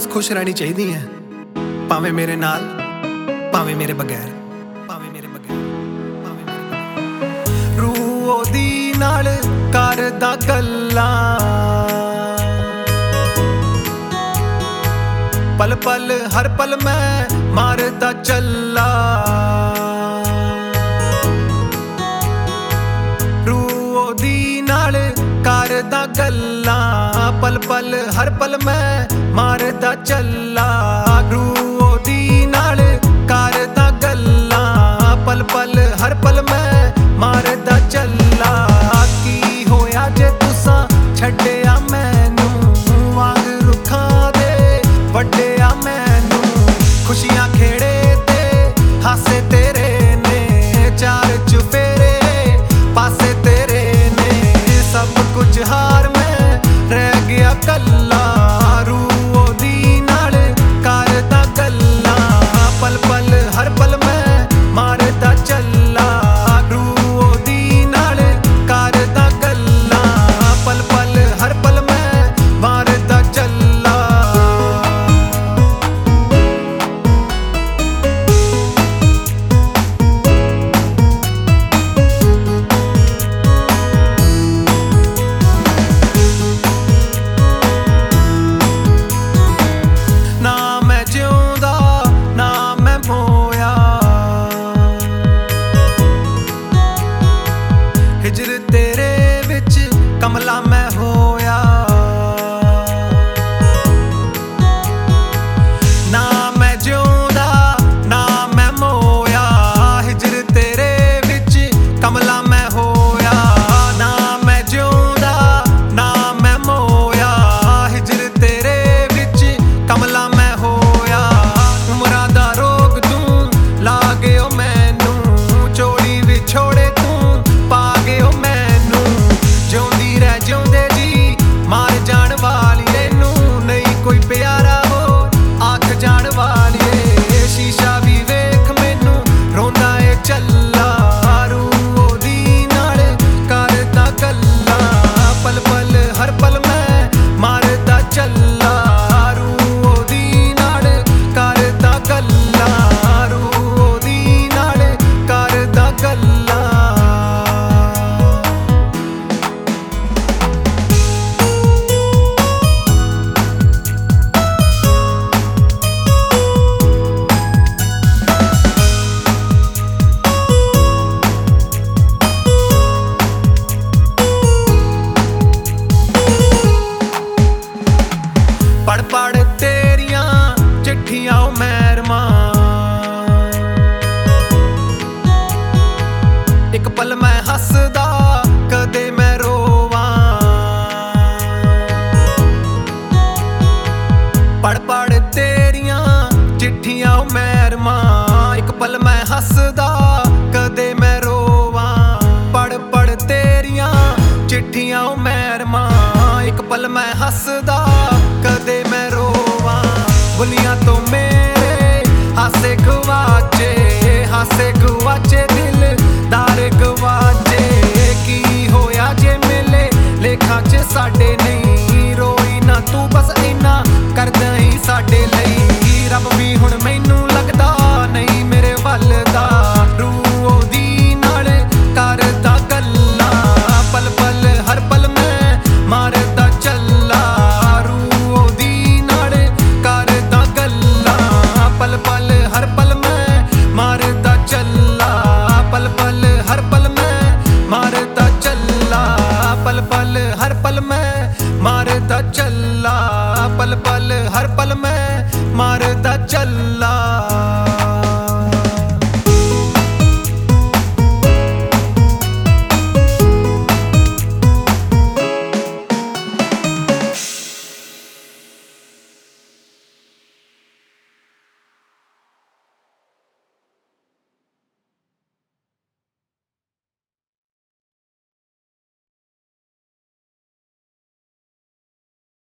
बस खुश रहनी चाहिदी है, भावें मेरे नाल भावें मेरे बगैर, भावें मेरे बगैर, भावें मेरे बगैर। रूह ओदी नाल करदा गल्लां, पल पल हर पल मैं मारदा चल्ला। रूह ओदी नाल करदा गल्लां, पल पल हर पल मैं मारदा चल्ला। रूह ओदी नाल करदा गल्लां, पल पल हर पल मैं मारदा चल्ला। की होया जे तुसां छड्डिया मैनू, वांग रुखां दे वड्डिया मैनू। खुशियां खेड़े ते हासे तेरे ने, चार चुफेरे पासे तेरे ने। सब कुछ हार मैं रह गया कल्ला। रूह ओदी नाल करदा गल्लां, पल पल हर पल मैं मारदा चल्ला। रूह ओदी नाल करदा गल्लां, पल पल हर पल मैं मारदा चल्ला। ना मैं जिउंदा ना मैं मोया, हिजर तेरे विच कमला मैं होया। ना मैं जिउंदा ना मैं मोया, हिजर तेरे विच कमला मैं होया। ना मैं जिउंदा ना मैं मोया, हिजर तेरे विच कमला मैं होया। उमरां दा रोग तूं ला गयो मैनू, चोली विछोड़े तूं पा गयो मैनू। जिउंदी रह जिउंदे जी मार जाण वालीए नू, नहीं कोई प्यारा होर आख जाण वालीए। शीशा भी वेख मैनू रोंदा ए चल्ला। रूह ओदी नाल करदा गल्लां, पल पल हर पल मैं मारदा चल्ला। रूह ओदी नाल करदा गल्लां, रूह ओदी नाल करदा गल्लां। पढ़ पढ़ तेरियां चिट्ठियां ओ मैरमां, एक पल मैं हसदा कदे मैं रोवां। पढ़ पढ़ तेरियां चिट्ठियां ओ मैरमां, एक पल मैं हसदा कदे मैं रोवां। पढ़ पढ़ तेरियां चिट्ठियां ओ मैरमां, एक पल मैं हसदा कदे मैं रोवां। बुलियां तो मेरे हासे गवाचे, हासे गवाचे दिलदार गवाचे। की होया जे मेले लेखां च साडे नहीं, रोई ना तू बस इन्ना करदा ही साडे लई। रब भी हुण मैनू लगदा नहीं मेरे वल दा। रूह ओदी नाल करदा गल्लां, पल पल हर पल मैं मारदा चल्ला। रूह ओदी नाल करदा गल्लां, पल पल हर पल मैं मारदा चल्ला। पल पल हर पल मैं मारदा चल्ला, पल पल हर पल मैं मारदा चल्ला। पल पल हर पल मैं मारदा चल्ला।